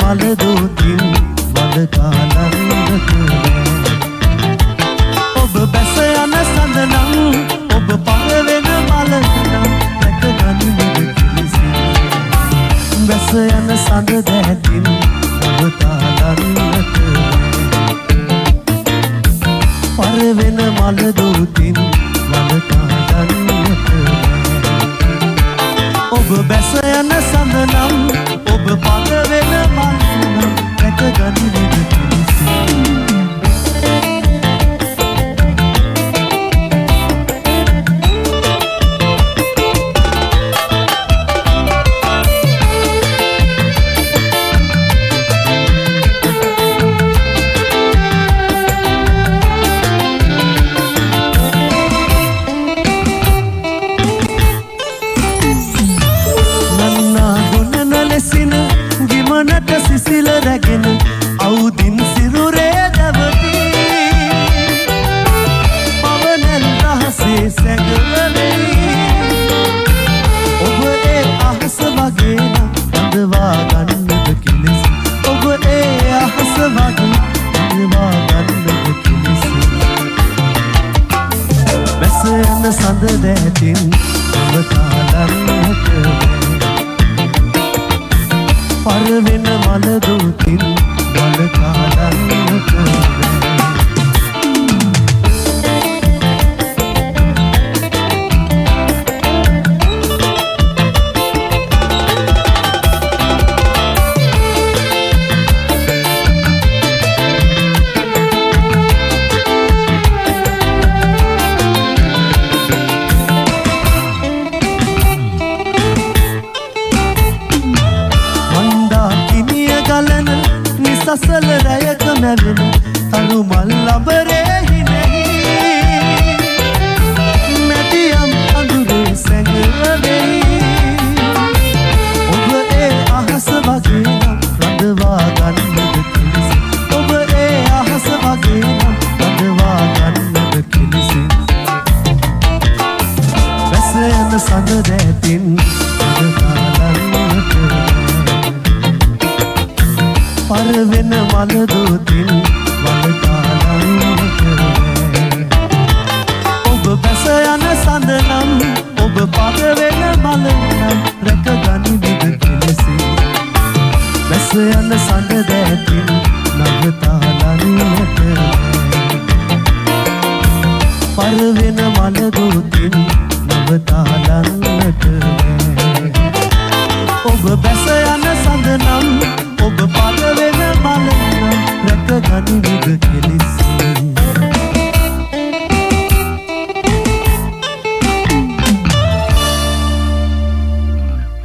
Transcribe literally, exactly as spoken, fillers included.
මල දෝතින් වල කාලන්නට ඔබ බැස යන සඳ නම් ඔබ පර වෙන මල නම් දැක ගනිමු කිලිසි බැස යන සඳ දැතින් ඔබ තාලන්නට පර වෙන මල දෝතින් වල කාලන්නට ඔබ බැස යන සඳ නම් ඔබ පද වෙන මල් නම් දැක ගනිමු කිලිසි සිසිල රැගෙන අවුදින් සිරුරේ දැවති පවනල් රහසේ සැඟවලෙයි ඔබ ඒ අහස වගේ නම් අඳවා ගන්නද කිලිසි ඔබ ඒ අහස වගේ අඳවා ගන්නද කිලිසි බැස යන සඳ දැතින් ඔබ තාලන්නට පර වෙන මල දෝතින් වල කාලන්නට සසල රැයක මැවෙන තනු මල් ලබරෙහි නැහි මැදියම් අඳුරේ සැඟවෙයි ඔබ ඒ අහස වගේ නම් රඳවා ගන්නද කිලිසි ඔබ ඒ අහස වගේ නම් රඳවා ගන්නද කිලිසි බැස යන සඳ දැතින් ඔබ කාලන්නට පර වෙන මල දෝතින් වල කාලන්නට ඔබ බැස යන සඳ නම් ඔබ පද වෙන මල නම් රැක ගනිමු කිලිසි බැස යන සඳ දැතින් නග තාලන්නට පර වෙන මල දෝතින් නග තාලන්නට ඔබ බැස යන සඳ නම්